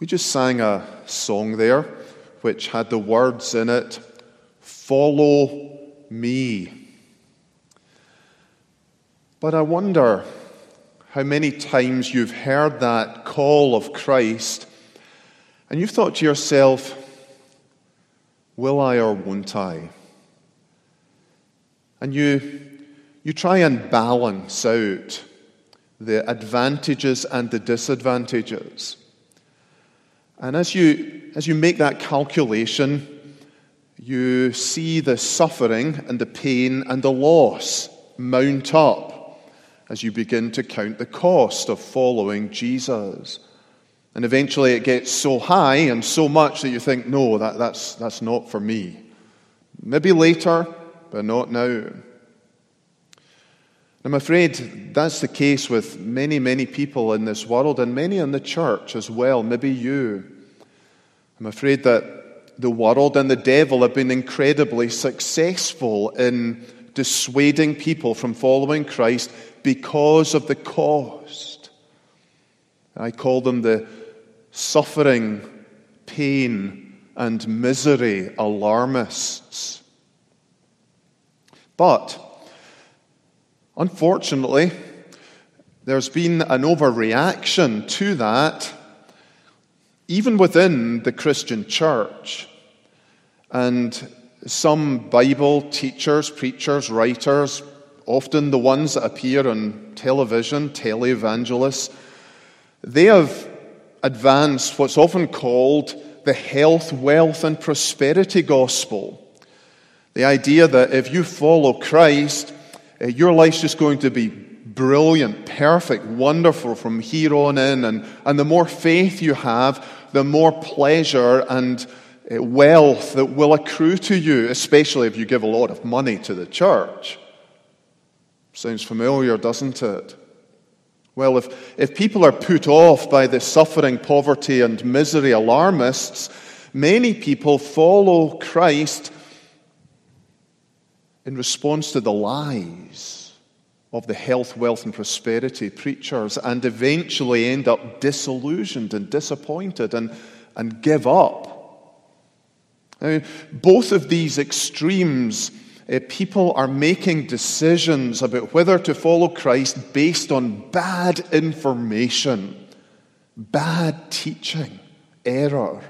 We just sang a song there which had the words in it, "Follow me." But I wonder how many times you've heard that call of Christ and you've thought to yourself, will I or won't I? And you try and balance out the advantages and the disadvantages. And as you make that calculation, you see the suffering and the pain and the loss mount up as you begin to count the cost of following Jesus. And eventually it gets so high and so much that you think, no, that's not for me. Maybe later, but not now. I'm afraid that's the case with many, many people in this world and many in the church as well, maybe you. I'm afraid that the world and the devil have been incredibly successful in dissuading people from following Christ because of the cost. I call them the suffering, pain, and misery alarmists. But unfortunately, there's been an overreaction to that, even within the Christian church. And some Bible teachers, preachers, writers, often the ones that appear on television, televangelists, they have advanced what's often called the health, wealth, and prosperity gospel. The idea that if you follow Christ, your life's just going to be brilliant, perfect, wonderful from here on in. And the more faith you have, the more pleasure and wealth that will accrue to you, especially if you give a lot of money to the church. Sounds familiar, doesn't it? Well, if people are put off by the suffering, poverty, and misery alarmists, many people follow Christ in response to the lies of the health, wealth, and prosperity preachers, and eventually end up disillusioned and disappointed and give up. Now, both of these extremes, people are making decisions about whether to follow Christ based on bad information, bad teaching, error.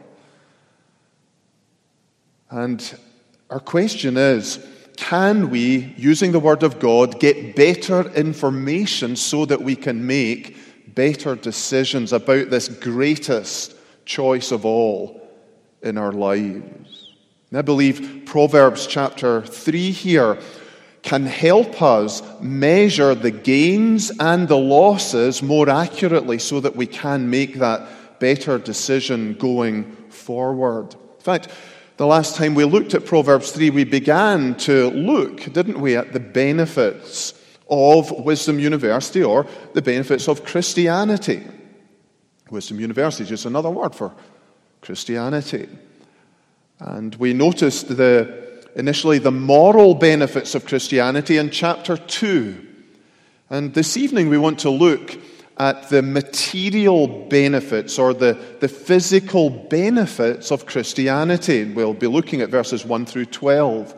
And our question is, can we, using the Word of God, get better information so that we can make better decisions about this greatest choice of all in our lives? And I believe Proverbs chapter 3 here can help us measure the gains and the losses more accurately so that we can make that better decision going forward. In fact, the last time we looked at Proverbs 3, we began to look, didn't we, at the benefits of Wisdom University, or the benefits of Christianity. Wisdom University is just another word for Christianity. And we noticed initially the moral benefits of Christianity in chapter 2. And this evening we want to look at the material benefits or the physical benefits of Christianity. We'll be looking at verses 1 through 12.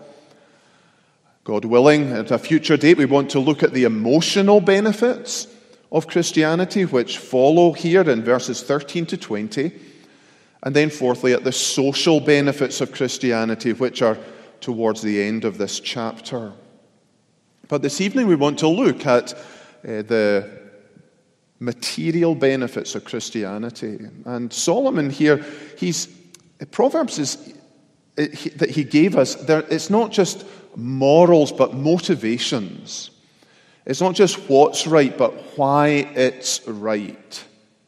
God willing, at a future date, we want to look at the emotional benefits of Christianity, which follow here in verses 13 to 20. And then fourthly, at the social benefits of Christianity, which are towards the end of this chapter. But this evening we want to look at the material benefits of Christianity. And Solomon here, Proverbs that he gave us, it's not just morals but motivations. It's not just what's right but why it's right.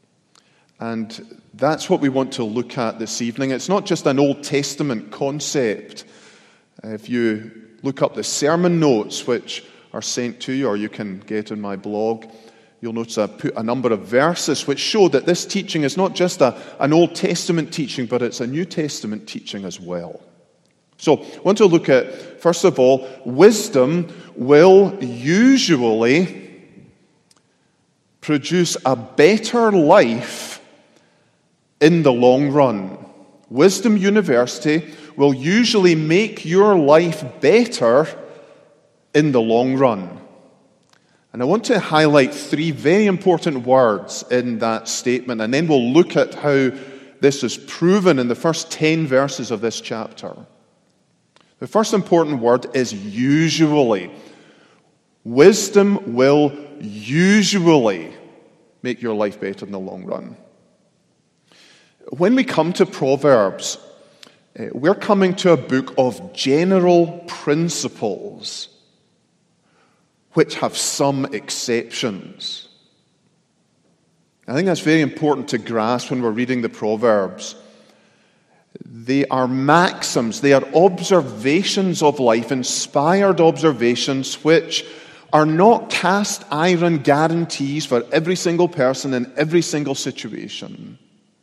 And that's what we want to look at this evening. It's not just an Old Testament concept. If you look up the sermon notes which are sent to you, or you can get in my blog, you'll notice I put a number of verses which show that this teaching is not just an Old Testament teaching, but it's a New Testament teaching as well. So I want to look at, first of all, wisdom will usually produce a better life in the long run. Wisdom University will usually make your life better in the long run. And I want to highlight 3 very important words in that statement, and then we'll look at how this is proven in the first 10 verses of this chapter. The first important word is usually. Wisdom will usually make your life better in the long run. When we come to Proverbs, we're coming to a book of general principles which have some exceptions. I think that's very important to grasp when we're reading the Proverbs. They are maxims, they are observations of life, inspired observations which are not cast iron guarantees for every single person in every single situation.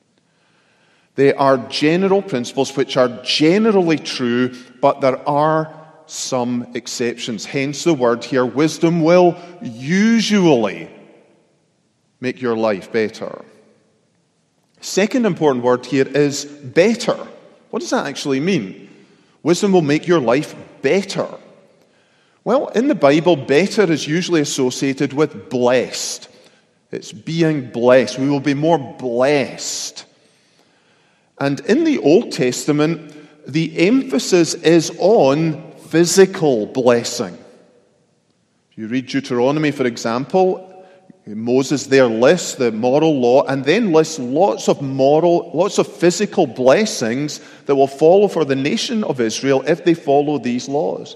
They are general principles which are generally true, but there are some exceptions. Hence the word here, wisdom will usually make your life better. Second important word here is better. What does that actually mean? Wisdom will make your life better. Well, in the Bible, better is usually associated with blessed. It's being blessed. We will be more blessed. And in the Old Testament, the emphasis is on physical blessing. If you read Deuteronomy, for example, Moses there lists the moral law and then lists lots of physical blessings that will follow for the nation of Israel if they follow these laws.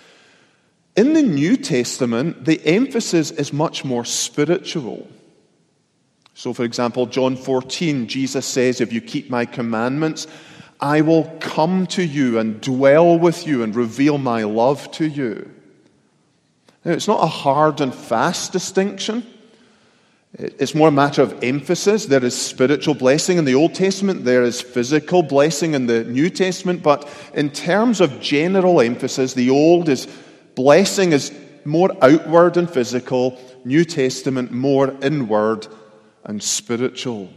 In the New Testament, the emphasis is much more spiritual. So, for example, John 14, Jesus says, if you keep my commandments, I will come to you and dwell with you and reveal my love to you. Now, it's not a hard and fast distinction. It's more a matter of emphasis. There is spiritual blessing in the Old Testament. There is physical blessing in the New Testament. But in terms of general emphasis, the Old is blessing is more outward and physical. New Testament more inward and spiritual.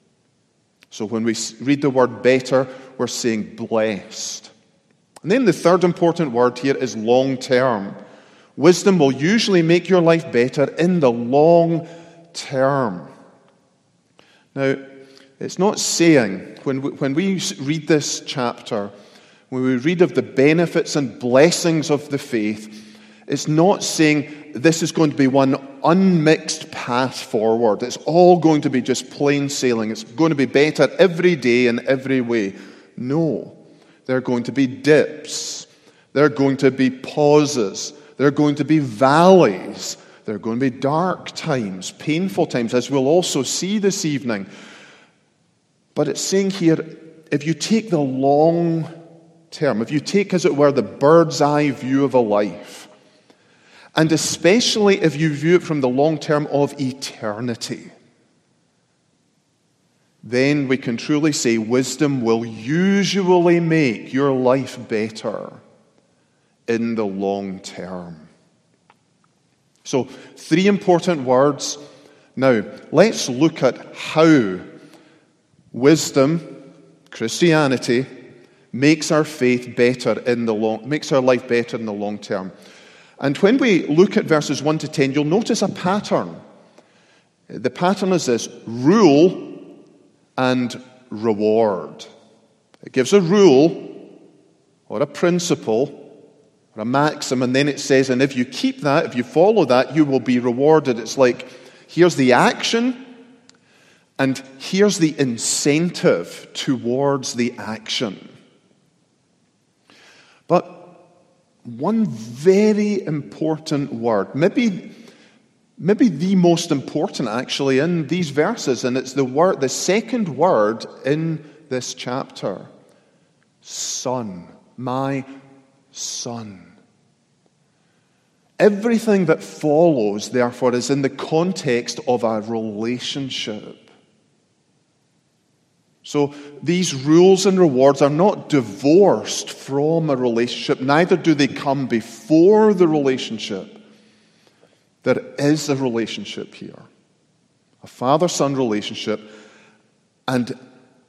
So when we read the word better, we're saying blessed. And then the third important word here is long term. Wisdom will usually make your life better in the long term. Now, it's not saying, when we read this chapter, when we read of the benefits and blessings of the faith, it's not saying this is going to be one unmixed path forward. It's all going to be just plain sailing. It's going to be better every day in every way. No. There are going to be dips. There are going to be pauses. There are going to be valleys. There are going to be dark times, painful times, as we'll also see this evening. But it's saying here, if you take the long term, if you take, as it were, the bird's eye view of a life, and especially if you view it from the long term of eternity, then we can truly say wisdom will usually make your life better in the long term. So, 3 important words. Now, let's look at how wisdom, Christianity, makes our faith better makes our life better in the long term. And when we look at verses 1 to 10, you'll notice a pattern. The pattern is this: rule and reward. It gives a rule or a principle or a maxim, and then it says, and if you keep that, if you follow that, you will be rewarded. It's like, here's the action, and here's the incentive towards the action. But one very important word, maybe the most important actually in these verses, and it's the second word in this chapter: son, my son. Everything that follows, therefore, is in the context of a relationship. So these rules and rewards are not divorced from a relationship. Neither do they come before the relationship. There is a relationship here. A father-son relationship. And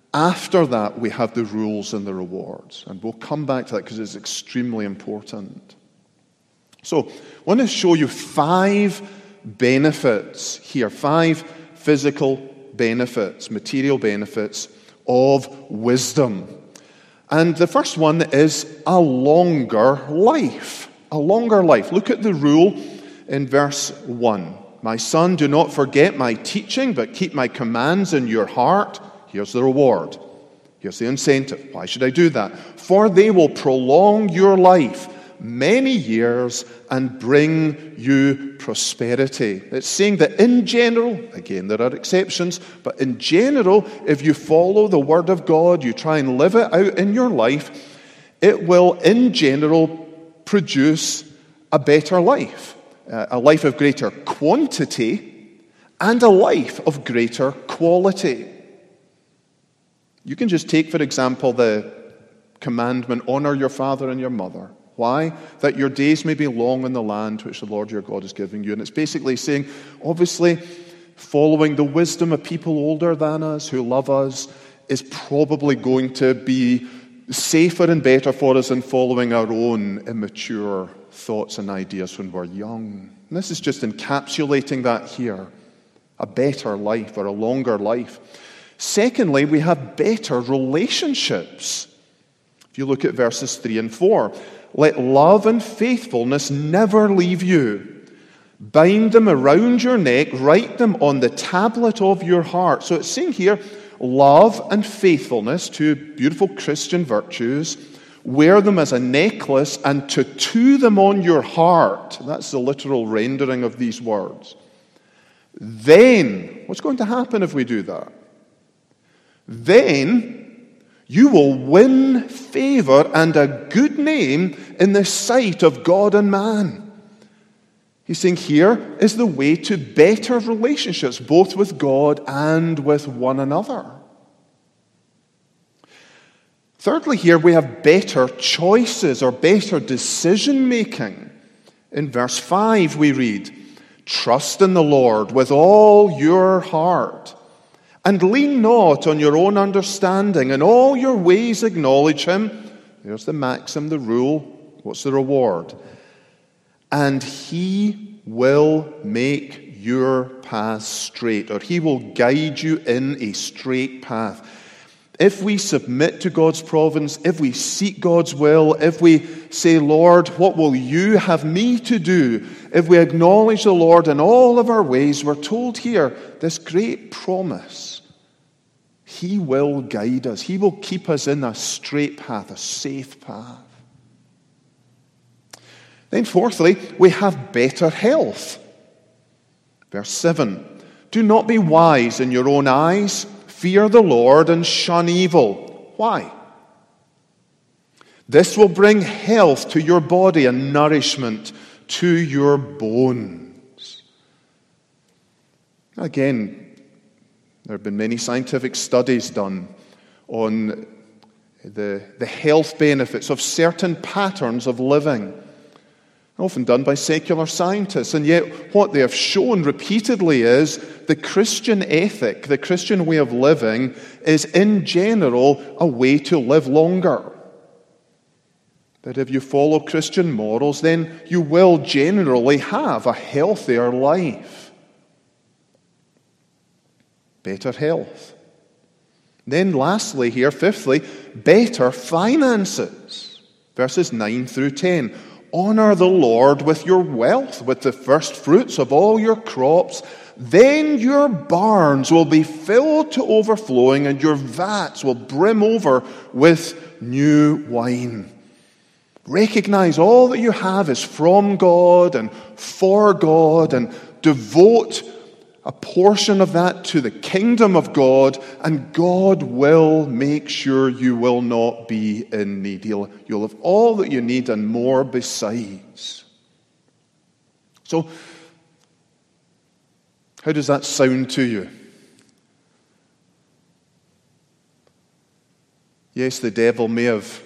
After that, we have the rules and the rewards. And we'll come back to that because it's extremely important. So, I want to show you 5 benefits here, 5 physical benefits, material benefits of wisdom. And the first one is a longer life. A longer life. Look at the rule in verse 1. My son, do not forget my teaching, but keep my commands in your heart. Here's the reward. Here's the incentive. Why should I do that? For they will prolong your life many years and bring you prosperity. It's saying that in general, again, there are exceptions, but in general, if you follow the Word of God, you try and live it out in your life, it will, in general, produce a better life. A life of greater quantity and a life of greater quality. You can just take, for example, the commandment, honor your father and your mother. Why? That your days may be long in the land which the Lord your God is giving you. And it's basically saying, obviously, following the wisdom of people older than us, who love us, is probably going to be safer and better for us than following our own immature thoughts and ideas when we're young. And this is just encapsulating that here. A better life or a longer life. Secondly, we have better relationships. If you look at verses 3 and 4, let love and faithfulness never leave you. Bind them around your neck, write them on the tablet of your heart. So it's saying here, love and faithfulness, 2 beautiful Christian virtues. Wear them as a necklace and tattoo them on your heart. That's the literal rendering of these words. Then, what's going to happen if we do that? Then you will win favor and a good name in the sight of God and man. He's saying here is the way to better relationships, both with God and with one another. Thirdly, here we have better choices or better decision making. In verse 5 we read, trust in the Lord with all your heart, and lean not on your own understanding. In all your ways acknowledge him. There's the maxim, the rule. What's the reward? And he will make your path straight, or he will guide you in a straight path. If we submit to God's providence, if we seek God's will, if we say, Lord, what will you have me to do? If we acknowledge the Lord in all of our ways, we're told here this great promise. He will guide us. He will keep us in a straight path, a safe path. Then fourthly, we have better health. Verse 7, do not be wise in your own eyes. Fear the Lord and shun evil. Why? This will bring health to your body and nourishment to your bones. Again, there have been many scientific studies done on the health benefits of certain patterns of living, often done by secular scientists. And yet what they have shown repeatedly is the Christian ethic, the Christian way of living, is in general a way to live longer. That if you follow Christian morals, then you will generally have a healthier life. Better health. Then lastly here, fifthly, better finances. Verses 9 through 10. Honor the Lord with your wealth, with the first fruits of all your crops. Then your barns will be filled to overflowing, and your vats will brim over with new wine. Recognize all that you have is from God and for God, and devote a portion of that to the kingdom of God, and God will make sure you will not be in need. You'll have all that you need and more besides. So, how does that sound to you? Yes, the devil may have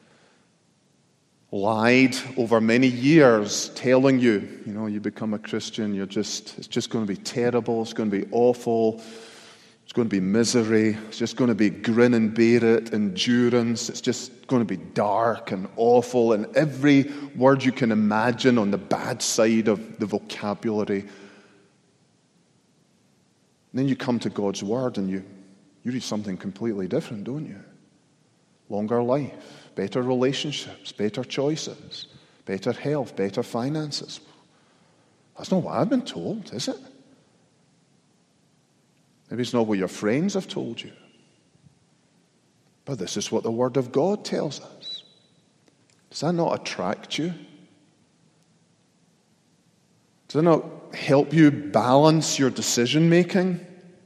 lied over many years, telling you, you become a Christian, it's just going to be terrible, it's going to be awful, It's going to be misery. It's just going to be grin and bear it, endurance. It's just going to be dark and awful, and every word you can imagine on the bad side of the vocabulary. And then you come to God's Word and you read something completely different, don't you? Longer life, better relationships, better choices, better health, better finances. That's not what I've been told, is it? Maybe it's not what your friends have told you. But this is what the Word of God tells us. Does that not attract you? Does it not help you balance your decision making?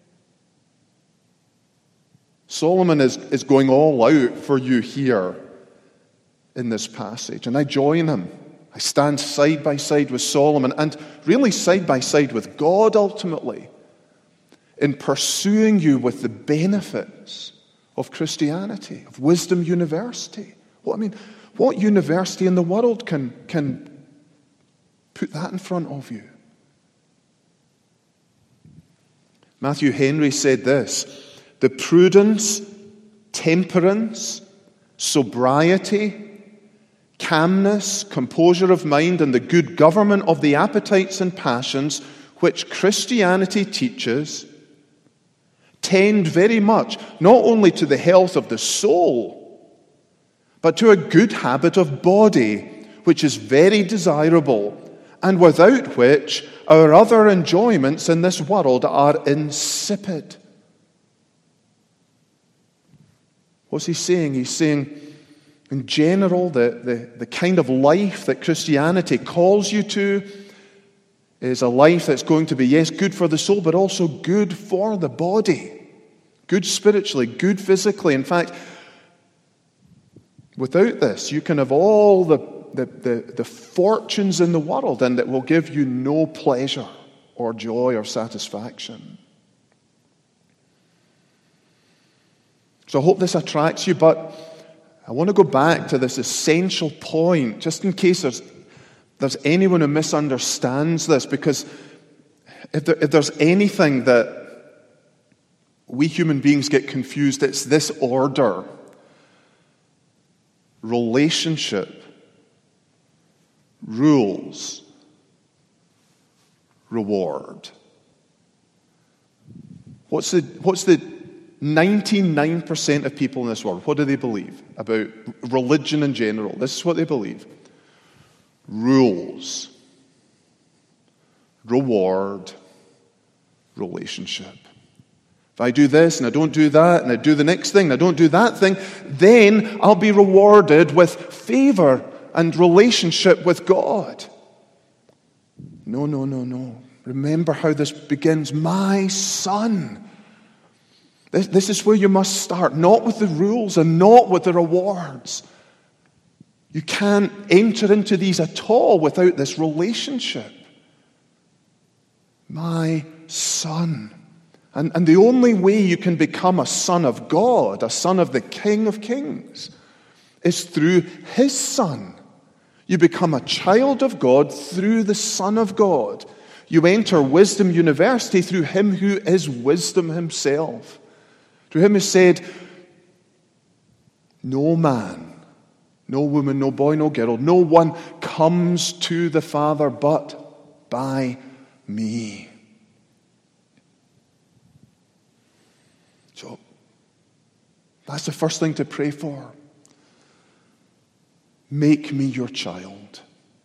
Solomon is going all out for you here in this passage, and I join him. I stand side by side with Solomon, and really side by side with God ultimately, in pursuing you with the benefits of Christianity, of Wisdom University. What university in the world can put that in front of you? Matthew Henry said this: the prudence, temperance, sobriety, calmness, composure of mind, and the good government of the appetites and passions which Christianity teaches tend very much not only to the health of the soul, but to a good habit of body, which is very desirable, and without which our other enjoyments in this world are insipid. What's he saying? He's saying, in general, the kind of life that Christianity calls you to is a life that's going to be, yes, good for the soul, but also good for the body. Good spiritually, good physically. In fact, without this, you can have all the fortunes in the world, and it will give you no pleasure or joy or satisfaction. So I hope this attracts you, but I want to go back to this essential point, just in case there's anyone who misunderstands this, because if there's anything that we human beings get confused, it's this order: relationship, rules, reward. What's the 99% of people in this world, what do they believe about religion in general? This is what they believe: rules, reward, relationship. If I do this and I don't do that, and I do the next thing and I don't do that thing, then I'll be rewarded with favor and relationship with God. No. Remember how this begins. My son. This is where you must start, not with the rules and not with the rewards. You can't enter into these at all without this relationship. My son. And the only way you can become a son of God, a son of the King of Kings, is through His Son. You become a child of God through the Son of God. You enter Wisdom University through Him who is wisdom Himself. Through Him who said, no man, no woman, no boy, no girl, no one comes to the Father but by me. So, that's the first thing to pray for. Make me your child.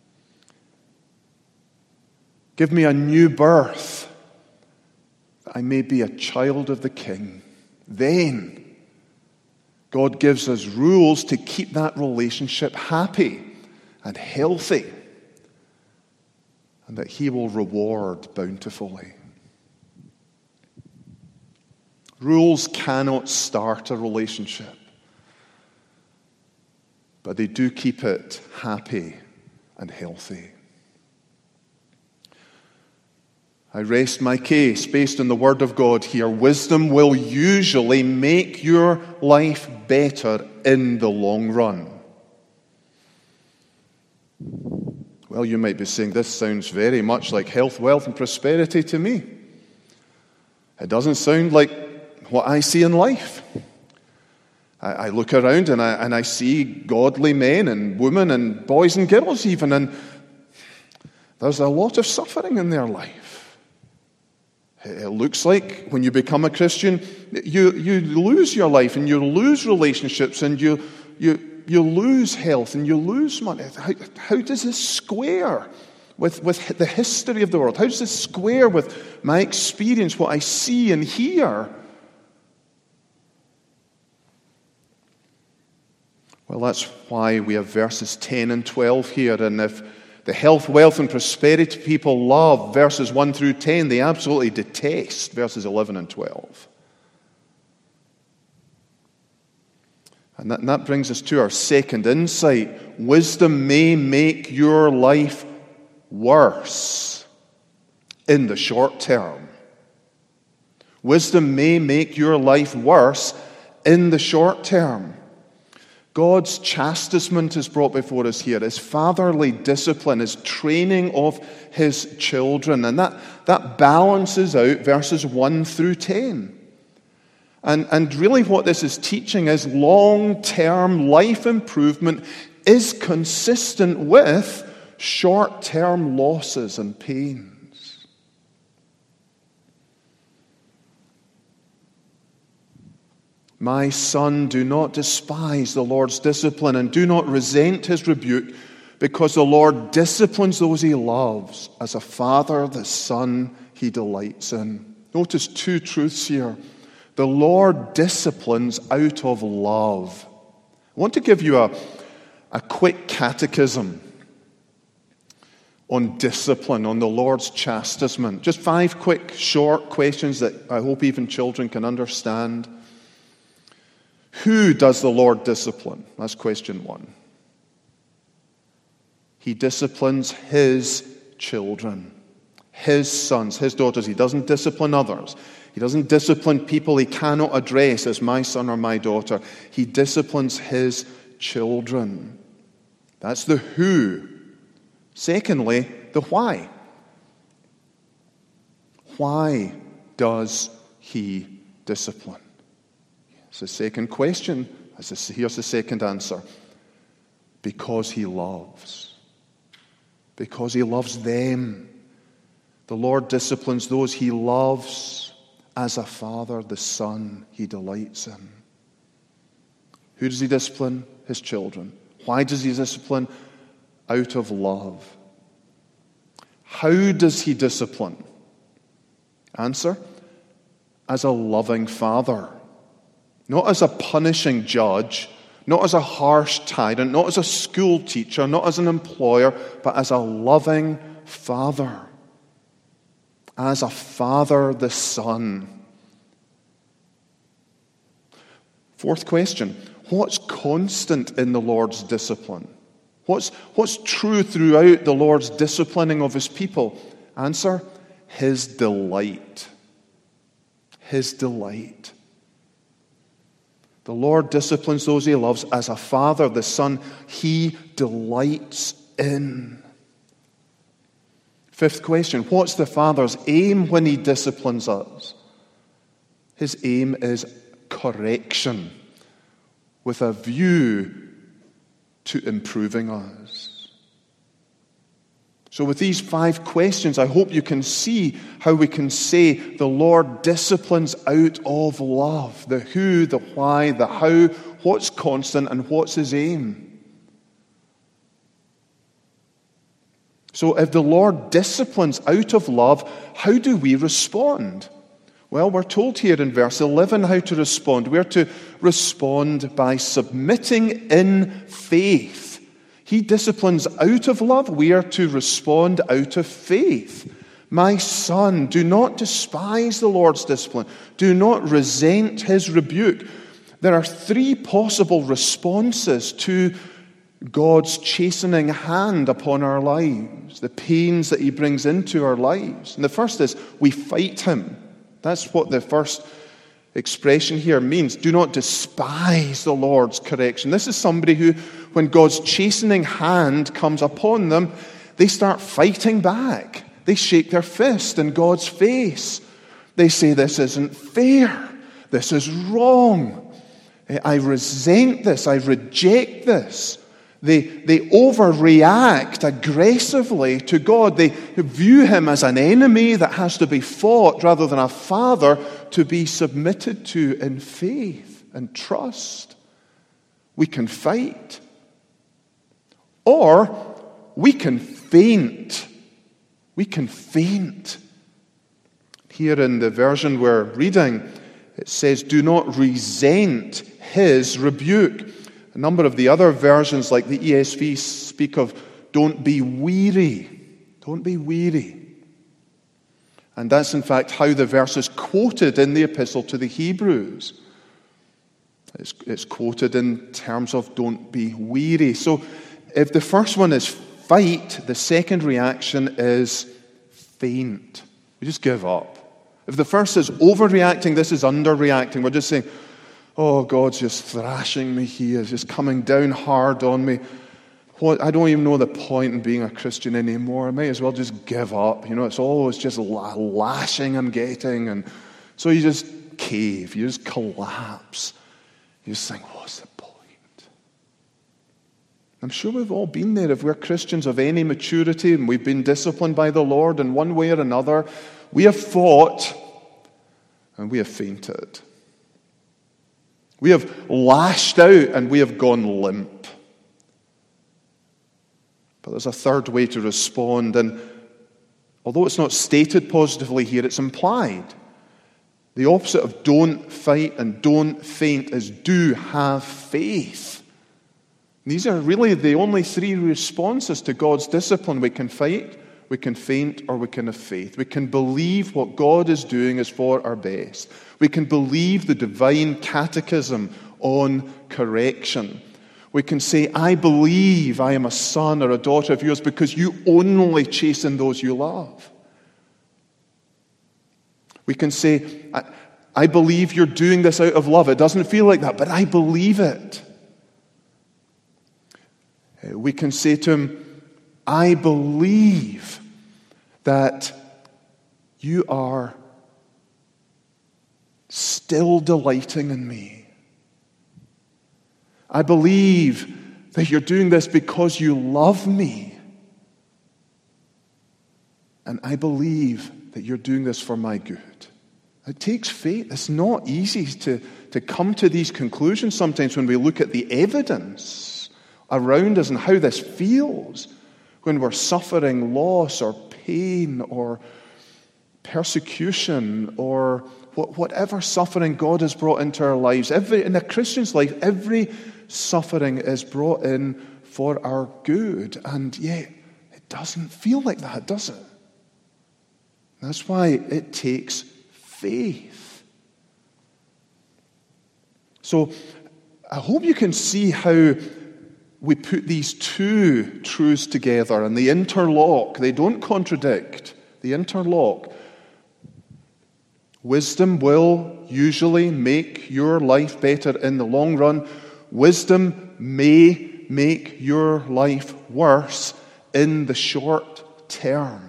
Give me a new birth, that I may be a child of the King. Then, God gives us rules to keep that relationship happy and healthy, and that He will reward bountifully. Rules cannot start a relationship, but they do keep it happy and healthy. I rest my case based on the Word of God here. Wisdom will usually make your life better in the long run. Well, you might be saying, this sounds very much like health, wealth, and prosperity to me. It doesn't sound like what I see in life. I look around and I see godly men and women and boys and girls even, and there's a lot of suffering in their life. It looks like when you become a Christian, you lose your life and you lose relationships and you lose health and you lose money. How does this square with the history of the world? How does this square with my experience, what I see and hear? Well, that's why we have verses 10 and 12 here. And if the health, wealth, and prosperity people love verses 1 through 10, they absolutely detest verses 11 and 12. And that brings us to our second insight. Wisdom may make your life worse in the short term. Wisdom may make your life worse in the short term. God's chastisement is brought before us here. His fatherly discipline, his training of his children. And that balances out verses 1 through 10. And really what this is teaching is long-term life improvement is consistent with short-term losses and pains. My son, do not despise the Lord's discipline and do not resent his rebuke, because the Lord disciplines those he loves. As a father, the son he delights in. Notice two truths here. The Lord disciplines out of love. I want to give you a quick catechism on discipline, on the Lord's chastisement. Just 5 quick, short questions that I hope even children can understand. Who does the Lord discipline? That's question 1. He disciplines his children, his sons, his daughters. He doesn't discipline others. He doesn't discipline people he cannot address as my son or my daughter. He disciplines his children. That's the who. Secondly, the why. Why does he discipline? It's the second question. Here's the second answer. Because he loves. Because he loves them. The Lord disciplines those he loves. As a father, the son he delights in. Who does he discipline? His children. Why does he discipline? Out of love. How does he discipline? Answer. As a loving father. Not as a punishing judge, not as a harsh tyrant, not as a school teacher, not as an employer, but as a loving father. As a father, the son. Fourth question, what's constant in the Lord's discipline? What's true throughout the Lord's disciplining of his people? Answer, his delight. His delight. The Lord disciplines those he loves as a father, the son, he delights in. Fifth question, what's the Father's aim when he disciplines us? His aim is correction with a view to improving us. So with these 5 questions, I hope you can see how we can say the Lord disciplines out of love. The who, the why, the how, what's constant, and what's his aim. So if the Lord disciplines out of love, how do we respond? Well, we're told here in verse 11 how to respond. We're to respond by submitting in faith. He disciplines out of love. We are to respond out of faith. My son, do not despise the Lord's discipline. Do not resent his rebuke. There are 3 possible responses to God's chastening hand upon our lives, the pains that he brings into our lives. And the first is we fight him. That's what the first expression here means. Do not despise the Lord's correction. This is somebody who, when God's chastening hand comes upon them, they start fighting back. They shake their fist in God's face. They say, this isn't fair. This is wrong. I resent this. I reject this. They overreact aggressively to God. They view him as an enemy that has to be fought rather than a father to be submitted to in faith and trust. We can fight. Or we can faint. We can faint. Here in the version we're reading, it says, do not resent his rebuke. A number of the other versions, like the ESV, speak of don't be weary. Don't be weary. And that's in fact how the verse is quoted in the epistle to the Hebrews. It's quoted in terms of don't be weary. So if the first one is fight, the second reaction is faint. We just give up. If the first is overreacting, this is underreacting. We're just saying, oh, God's just thrashing me here. He's just coming down hard on me. I don't even know the point in being a Christian anymore. I might as well just give up. It's always just lashing I'm getting. And so you just cave. You just collapse. You just think, what's the point? I'm sure we've all been there. If we're Christians of any maturity and we've been disciplined by the Lord in one way or another, we have fought and we have fainted. We have lashed out and we have gone limp. But there's a third way to respond, and although it's not stated positively here, it's implied. The opposite of don't fight and don't faint is do have faith. These are really the only three responses to God's discipline. We can fight, we can faint, or we can have faith. We can believe what God is doing is for our best. We can believe the divine catechism on correction. We can say, I believe I am a son or a daughter of yours because you only chasten those you love. We can say, I believe you're doing this out of love. It doesn't feel like that, but I believe it. We can say to him, I believe that you are still delighting in me. I believe that you're doing this because you love me. And I believe that you're doing this for my good. It takes faith. It's not easy to come to these conclusions sometimes when we look at the evidence around us and how this feels when we're suffering loss or pain or persecution or whatever suffering God has brought into our lives. In a Christian's life, every suffering is brought in for our good. And yet, it doesn't feel like that, does it? That's why it takes faith. So, I hope you can see how we put these two truths together and they interlock. They don't contradict. They interlock. Wisdom will usually make your life better in the long run. Wisdom may make your life worse in the short term.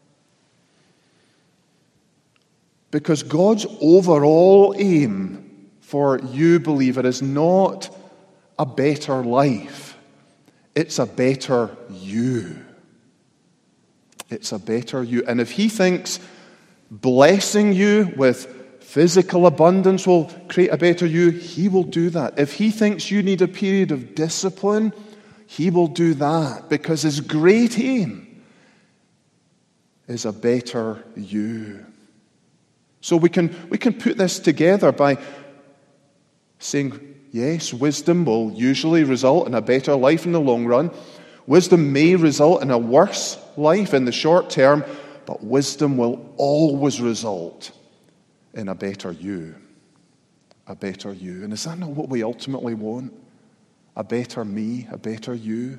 Because God's overall aim for you, believer, is not a better life. It's a better you. It's a better you. And if he thinks blessing you with physical abundance will create a better you, he will do that. If he thinks you need a period of discipline, he will do that, because his great aim is a better you. So we can put this together by saying, yes, wisdom will usually result in a better life in the long run. Wisdom may result in a worse life in the short term, but wisdom will always result in a better you. A better you. And is that not what we ultimately want? A better me, a better you?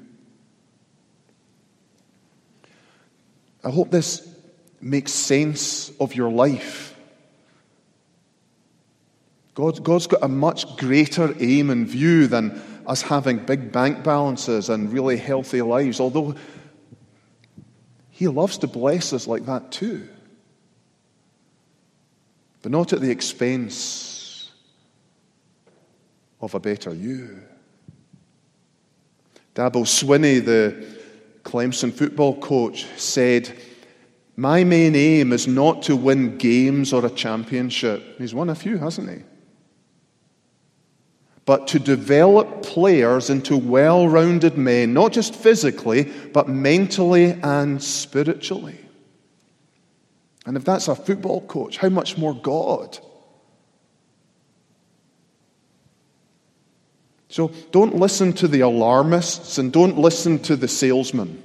I hope this makes sense of your life. God's got a much greater aim in view than us having big bank balances and really healthy lives, although he loves to bless us like that too. But not at the expense of a better you. Dabo Swinney, the Clemson football coach, said, "My main aim is not to win games or a championship." He's won a few, hasn't he? "But to develop players into well-rounded men, not just physically, but mentally and spiritually." And if that's a football coach, how much more God? So don't listen to the alarmists and don't listen to the salesman.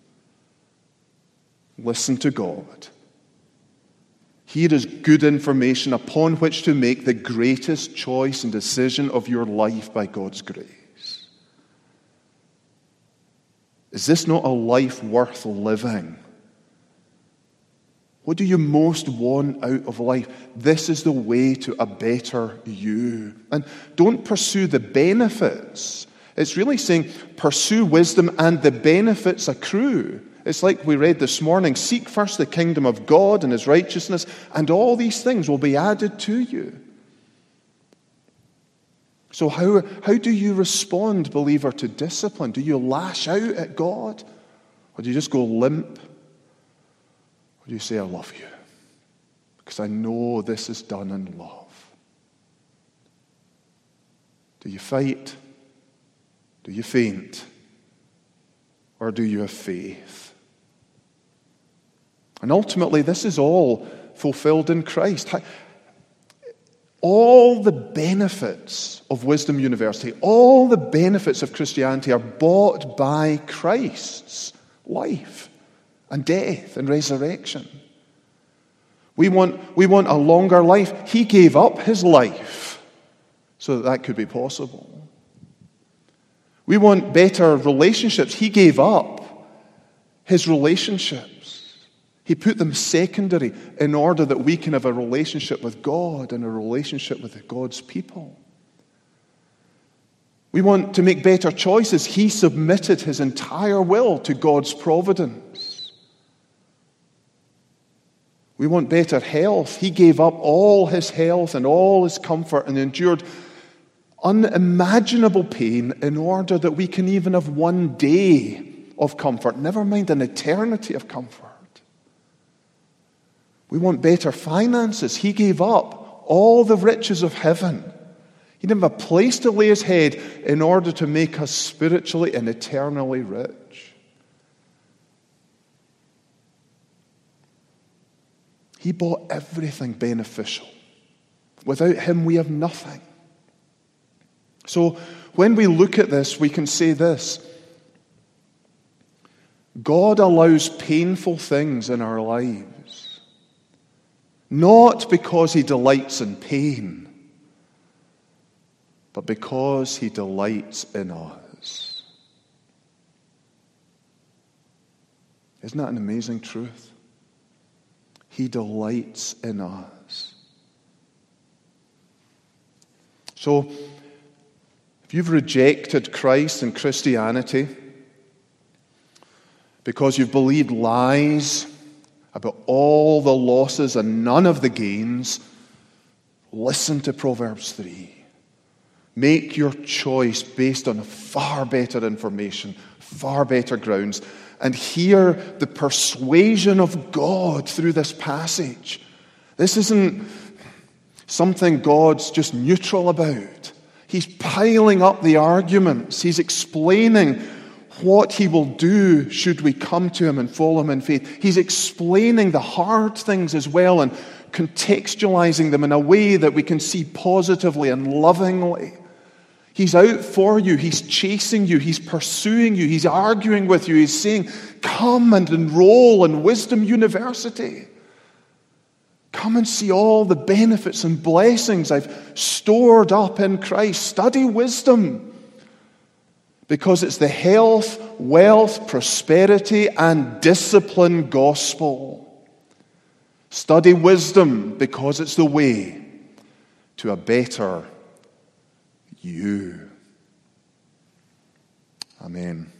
Listen to God. Here is good information upon which to make the greatest choice and decision of your life by God's grace. Is this not a life worth living? What do you most want out of life? This is the way to a better you. And don't pursue the benefits. It's really saying pursue wisdom and the benefits accrue. It's like we read this morning, seek first the kingdom of God and his righteousness, and all these things will be added to you. So how do you respond, believer, to discipline? Do you lash out at God? Or do you just go limp? Or do you say, "I love you, because I know this is done in love"? Do you fight? Do you faint? Or do you have faith? And ultimately, this is all fulfilled in Christ. All the benefits of Wisdom University, all the benefits of Christianity are bought by Christ's life and death and resurrection. We want a longer life. He gave up his life so that could be possible. We want better relationships. He gave up his relationships. He put them secondary in order that we can have a relationship with God and a relationship with God's people. We want to make better choices. He submitted his entire will to God's providence. We want better health. He gave up all his health and all his comfort and endured unimaginable pain in order that we can even have one day of comfort, never mind an eternity of comfort. We want better finances. He gave up all the riches of heaven. He didn't have a place to lay his head in order to make us spiritually and eternally rich. He bought everything beneficial. Without him, we have nothing. So when we look at this, we can say this: God allows painful things in our lives, not because he delights in pain, but because he delights in us. Isn't that an amazing truth? He delights in us. So, if you've rejected Christ and Christianity because you've believed lies about all the losses and none of the gains, listen to Proverbs 3. Make your choice based on far better information, far better grounds, and hear the persuasion of God through this passage. This isn't something God's just neutral about. He's piling up the arguments. He's explaining what he will do should we come to him and follow him in faith. He's explaining the hard things as well and contextualizing them in a way that we can see positively and lovingly. He's out for you. He's chasing you. He's pursuing you. He's arguing with you. He's saying, come and enroll in Wisdom University. Come and see all the benefits and blessings I've stored up in Christ. Study wisdom, because it's the health, wealth, prosperity, and discipline gospel. Study wisdom because it's the way to a better you. Amen.